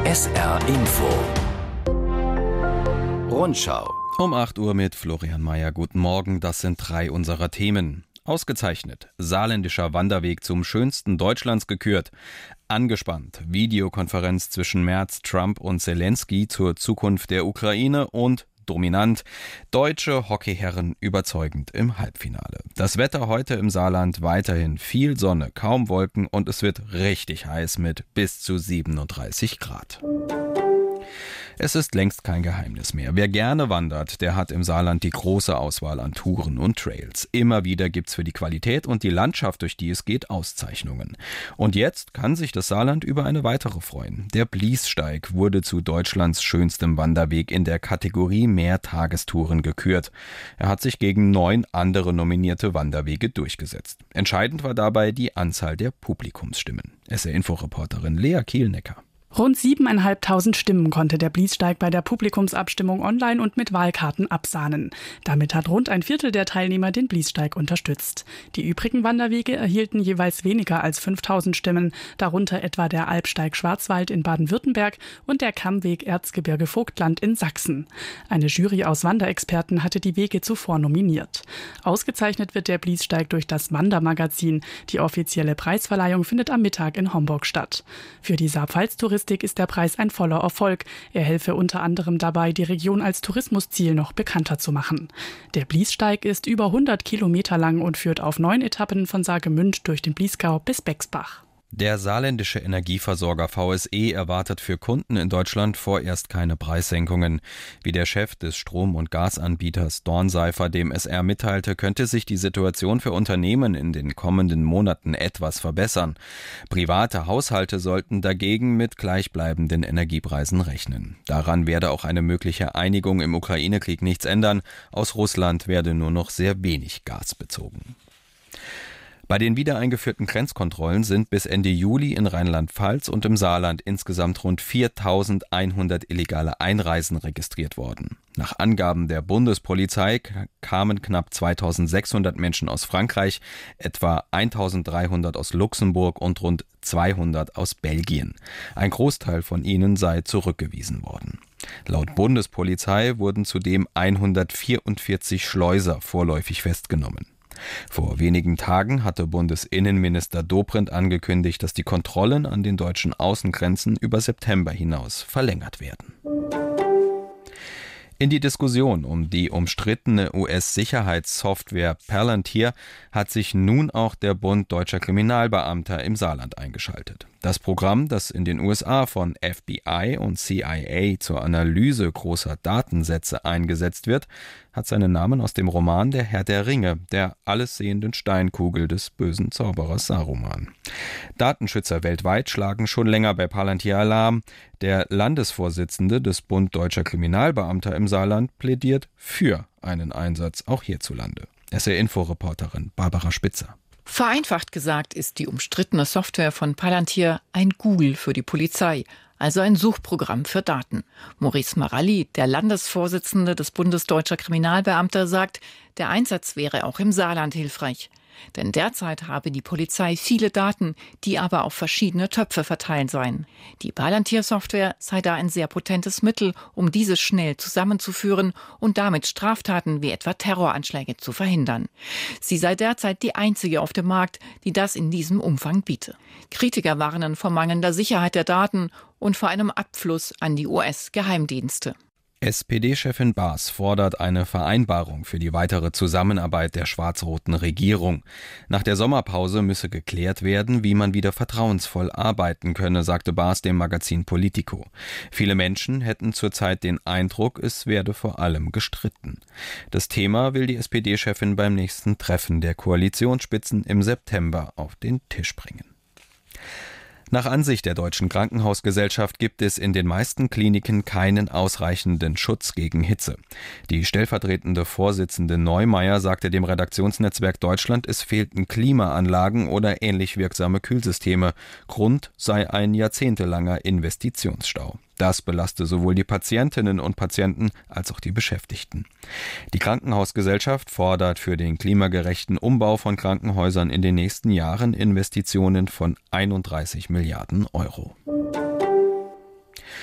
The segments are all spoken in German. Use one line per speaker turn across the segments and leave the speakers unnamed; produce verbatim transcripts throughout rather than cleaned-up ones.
S R Info Rundschau.
Um acht Uhr mit Florian Mayer. Guten Morgen, das sind drei unserer Themen. Ausgezeichnet. Saarländischer Wanderweg zum schönsten Deutschlands gekürt. Angespannt. Videokonferenz zwischen Merz, Trump und Zelensky zur Zukunft der Ukraine und dominant. Deutsche Hockeyherren überzeugend im Halbfinale. Das Wetter heute im Saarland weiterhin viel Sonne, kaum Wolken und es wird richtig heiß mit bis zu siebenunddreißig Grad. Es ist längst kein Geheimnis mehr. Wer gerne wandert, der hat im Saarland die große Auswahl an Touren und Trails. Immer wieder gibt's für die Qualität und die Landschaft, durch die es geht, Auszeichnungen. Und jetzt kann sich das Saarland über eine weitere freuen. Der Bliessteig wurde zu Deutschlands schönstem Wanderweg in der Kategorie Mehrtagestouren gekürt. Er hat sich gegen neun andere nominierte Wanderwege durchgesetzt. Entscheidend war dabei die Anzahl der Publikumsstimmen. S R-Info-Reporterin Lea Kielnecker.
Rund siebeneinhalbtausend Stimmen konnte der Bliessteig bei der Publikumsabstimmung online und mit Wahlkarten absahnen. Damit hat rund ein Viertel der Teilnehmer den Bliessteig unterstützt. Die übrigen Wanderwege erhielten jeweils weniger als fünftausend Stimmen, darunter etwa der Alpsteig Schwarzwald in Baden-Württemberg und der Kammweg Erzgebirge-Vogtland in Sachsen. Eine Jury aus Wanderexperten hatte die Wege zuvor nominiert. Ausgezeichnet wird der Bliessteig durch das Wandermagazin. Die offizielle Preisverleihung findet am Mittag in Homburg statt. Für die Saar-Pfalz-Touristik ist der Preis ein voller Erfolg. Er helfe unter anderem dabei, die Region als Tourismusziel noch bekannter zu machen. Der Bliessteig ist über hundert Kilometer lang und führt auf neun Etappen von Saargemünd durch den Bliesgau bis Bexbach.
Der saarländische Energieversorger V S E erwartet für Kunden in Deutschland vorerst keine Preissenkungen. Wie der Chef des Strom- und Gasanbieters Dornseifer dem S R mitteilte, könnte sich die Situation für Unternehmen in den kommenden Monaten etwas verbessern. Private Haushalte sollten dagegen mit gleichbleibenden Energiepreisen rechnen. Daran werde auch eine mögliche Einigung im Ukraine-Krieg nichts ändern. Aus Russland werde nur noch sehr wenig Gas bezogen. Bei den wieder eingeführten Grenzkontrollen sind bis Ende Juli in Rheinland-Pfalz und im Saarland insgesamt rund viertausendeinhundert illegale Einreisen registriert worden. Nach Angaben der Bundespolizei kamen knapp zweitausendsechshundert Menschen aus Frankreich, etwa eintausenddreihundert aus Luxemburg und rund zweihundert aus Belgien. Ein Großteil von ihnen sei zurückgewiesen worden. Laut Bundespolizei wurden zudem hundertvierundvierzig Schleuser vorläufig festgenommen. Vor wenigen Tagen hatte Bundesinnenminister Dobrindt angekündigt, dass die Kontrollen an den deutschen Außengrenzen über September hinaus verlängert werden. In die Diskussion um die umstrittene U S-Sicherheitssoftware Palantir hat sich nun auch der Bund Deutscher Kriminalbeamter im Saarland eingeschaltet. Das Programm, das in den U S A von F B I und C I A zur Analyse großer Datensätze eingesetzt wird, hat seinen Namen aus dem Roman Der Herr der Ringe, der allessehenden Steinkugel des bösen Zauberers Saruman. Datenschützer weltweit schlagen schon länger bei Palantir Alarm. Der Landesvorsitzende des Bund Deutscher Kriminalbeamter im Saarland plädiert für einen Einsatz auch hierzulande. S R-Info-Reporterin Barbara Spitzer.
Vereinfacht gesagt ist die umstrittene Software von Palantir ein Google für die Polizei, also ein Suchprogramm für Daten. Maurice Maralli, der Landesvorsitzende des Bundes Deutscher Kriminalbeamter, sagt, der Einsatz wäre auch im Saarland hilfreich. Denn derzeit habe die Polizei viele Daten, die aber auf verschiedene Töpfe verteilt seien. Die Palantir-Software sei da ein sehr potentes Mittel, um diese schnell zusammenzuführen und damit Straftaten wie etwa Terroranschläge zu verhindern. Sie sei derzeit die einzige auf dem Markt, die das in diesem Umfang biete. Kritiker warnen vor mangelnder Sicherheit der Daten und vor einem Abfluss an die U S-Geheimdienste.
S P D-Chefin Baas fordert eine Vereinbarung für die weitere Zusammenarbeit der schwarz-roten Regierung. Nach der Sommerpause müsse geklärt werden, wie man wieder vertrauensvoll arbeiten könne, sagte Baas dem Magazin Politico. Viele Menschen hätten zurzeit den Eindruck, es werde vor allem gestritten. Das Thema will die S P D-Chefin beim nächsten Treffen der Koalitionsspitzen im September auf den Tisch bringen. Nach Ansicht der Deutschen Krankenhausgesellschaft gibt es in den meisten Kliniken keinen ausreichenden Schutz gegen Hitze. Die stellvertretende Vorsitzende Neumeier sagte dem Redaktionsnetzwerk Deutschland, es fehlten Klimaanlagen oder ähnlich wirksame Kühlsysteme. Grund sei ein jahrzehntelanger Investitionsstau. Das belaste sowohl die Patientinnen und Patienten als auch die Beschäftigten. Die Krankenhausgesellschaft fordert für den klimagerechten Umbau von Krankenhäusern in den nächsten Jahren Investitionen von einunddreißig Milliarden Euro.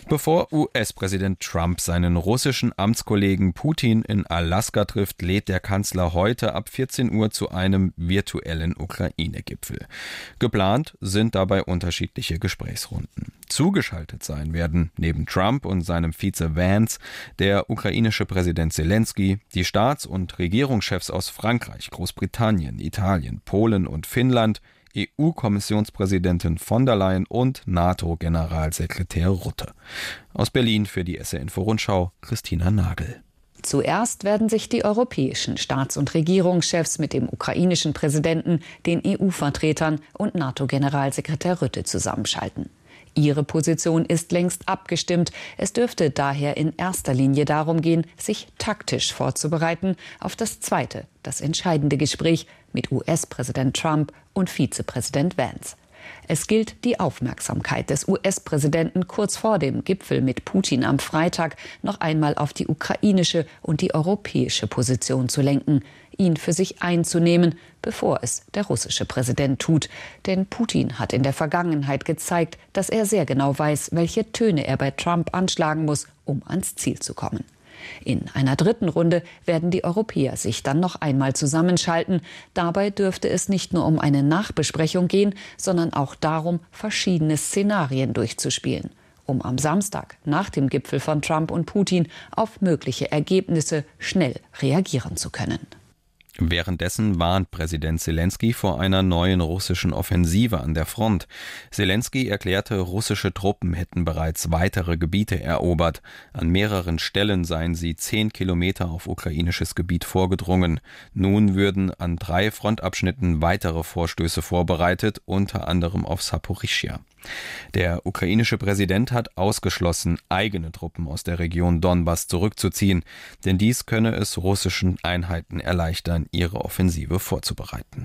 Bevor U S-Präsident Trump seinen russischen Amtskollegen Putin in Alaska trifft, lädt der Kanzler heute ab vierzehn Uhr zu einem virtuellen Ukraine-Gipfel. Geplant sind dabei unterschiedliche Gesprächsrunden. Zugeschaltet sein werden neben Trump und seinem Vize Vance der ukrainische Präsident Zelensky, die Staats- und Regierungschefs aus Frankreich, Großbritannien, Italien, Polen und Finnland, E U-Kommissionspräsidentin von der Leyen und NATO-Generalsekretär Rutte. Aus Berlin für die S R Info-Rundschau Christina Nagel.
Zuerst werden sich die europäischen Staats- und Regierungschefs mit dem ukrainischen Präsidenten, den E U-Vertretern und NATO-Generalsekretär Rutte zusammenschalten. Ihre Position ist längst abgestimmt. Es dürfte daher in erster Linie darum gehen, sich taktisch vorzubereiten auf das zweite, das entscheidende Gespräch mit U S-Präsident Trump und Vizepräsident Vance. Es gilt, die Aufmerksamkeit des U S-Präsidenten kurz vor dem Gipfel mit Putin am Freitag noch einmal auf die ukrainische und die europäische Position zu lenken, ihn für sich einzunehmen, bevor es der russische Präsident tut. Denn Putin hat in der Vergangenheit gezeigt, dass er sehr genau weiß, welche Töne er bei Trump anschlagen muss, um ans Ziel zu kommen. In einer dritten Runde werden die Europäer sich dann noch einmal zusammenschalten. Dabei dürfte es nicht nur um eine Nachbesprechung gehen, sondern auch darum, verschiedene Szenarien durchzuspielen, um am Samstag nach dem Gipfel von Trump und Putin auf mögliche Ergebnisse schnell reagieren zu können.
Währenddessen warnt Präsident Zelensky vor einer neuen russischen Offensive an der Front. Zelensky erklärte, russische Truppen hätten bereits weitere Gebiete erobert. An mehreren Stellen seien sie zehn Kilometer auf ukrainisches Gebiet vorgedrungen. Nun würden an drei Frontabschnitten weitere Vorstöße vorbereitet, unter anderem auf Saporischschja. Der ukrainische Präsident hat ausgeschlossen, eigene Truppen aus der Region Donbass zurückzuziehen, denn dies könne es russischen Einheiten erleichtern, ihre Offensive vorzubereiten.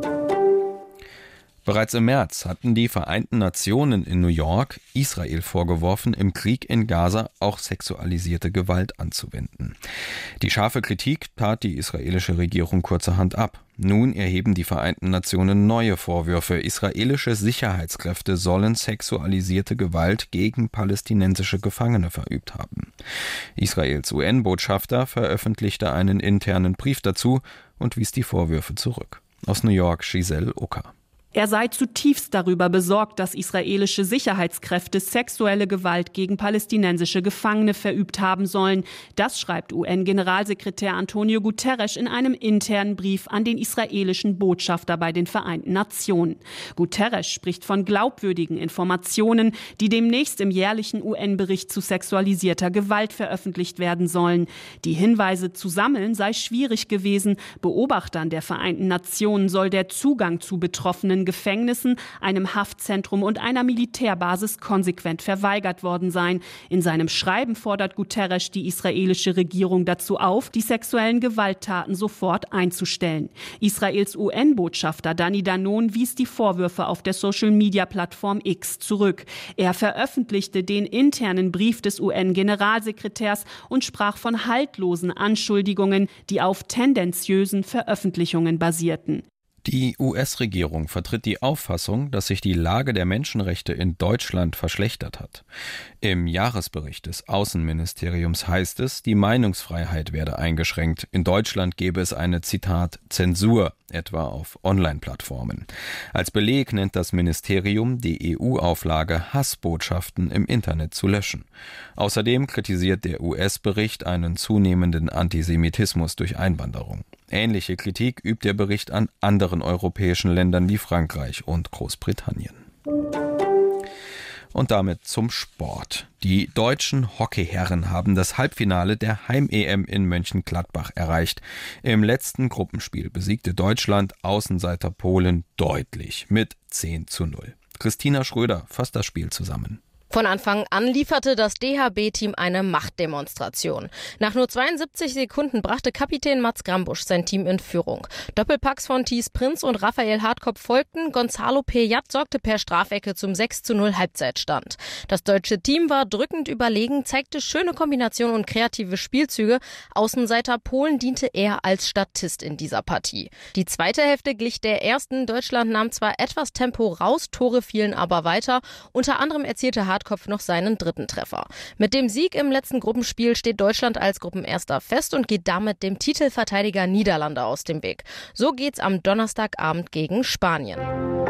Bereits im März hatten die Vereinten Nationen in New York Israel vorgeworfen, im Krieg in Gaza auch sexualisierte Gewalt anzuwenden. Die scharfe Kritik tat die israelische Regierung kurzerhand ab. Nun erheben die Vereinten Nationen neue Vorwürfe. Israelische Sicherheitskräfte sollen sexualisierte Gewalt gegen palästinensische Gefangene verübt haben. Israels U N-Botschafter veröffentlichte einen internen Brief dazu und wies die Vorwürfe zurück. Aus New York Giselle Ucker.
Er sei zutiefst darüber besorgt, dass israelische Sicherheitskräfte sexuelle Gewalt gegen palästinensische Gefangene verübt haben sollen. Das schreibt U N-Generalsekretär Antonio Guterres in einem internen Brief an den israelischen Botschafter bei den Vereinten Nationen. Guterres spricht von glaubwürdigen Informationen, die demnächst im jährlichen U N-Bericht zu sexualisierter Gewalt veröffentlicht werden sollen. Die Hinweise zu sammeln sei schwierig gewesen. Beobachtern der Vereinten Nationen soll der Zugang zu Betroffenen Gefängnissen, einem Haftzentrum und einer Militärbasis konsequent verweigert worden sein. In seinem Schreiben fordert Guterres die israelische Regierung dazu auf, die sexuellen Gewalttaten sofort einzustellen. Israels U N-Botschafter Dani Danon wies die Vorwürfe auf der Social-Media-Plattform X zurück. Er veröffentlichte den internen Brief des U N-Generalsekretärs und sprach von haltlosen Anschuldigungen, die auf tendenziösen Veröffentlichungen basierten.
Die U S-Regierung vertritt die Auffassung, dass sich die Lage der Menschenrechte in Deutschland verschlechtert hat. Im Jahresbericht des Außenministeriums heißt es, die Meinungsfreiheit werde eingeschränkt. In Deutschland gebe es eine, Zitat, Zensur, etwa auf Online-Plattformen. Als Beleg nennt das Ministerium die E U-Auflage, Hassbotschaften im Internet zu löschen. Außerdem kritisiert der U S-Bericht einen zunehmenden Antisemitismus durch Einwanderung. Ähnliche Kritik übt der Bericht an anderen europäischen Ländern wie Frankreich und Großbritannien. Und damit zum Sport. Die deutschen Hockeyherren haben das Halbfinale der Heim-E M in Mönchengladbach erreicht. Im letzten Gruppenspiel besiegte Deutschland Außenseiter Polen deutlich mit zehn zu null. Christina Schröder fasst das Spiel zusammen.
Von Anfang an lieferte das D H B-Team eine Machtdemonstration. Nach nur zweiundsiebzig Sekunden brachte Kapitän Mats Grambusch sein Team in Führung. Doppelpacks von Thies Prinz und Raphael Hartkopf folgten. Gonzalo Pejat sorgte per Strafecke zum sechs zu null Halbzeitstand. Das deutsche Team war drückend überlegen, zeigte schöne Kombinationen und kreative Spielzüge. Außenseiter Polen diente eher als Statist in dieser Partie. Die zweite Hälfte glich der ersten. Deutschland nahm zwar etwas Tempo raus, Tore fielen aber weiter. Unter anderem erzielte Hartkopf Hartkopf noch seinen dritten Treffer. Mit dem Sieg im letzten Gruppenspiel steht Deutschland als Gruppenerster fest und geht damit dem Titelverteidiger Niederlande aus dem Weg. So geht's am Donnerstagabend gegen Spanien.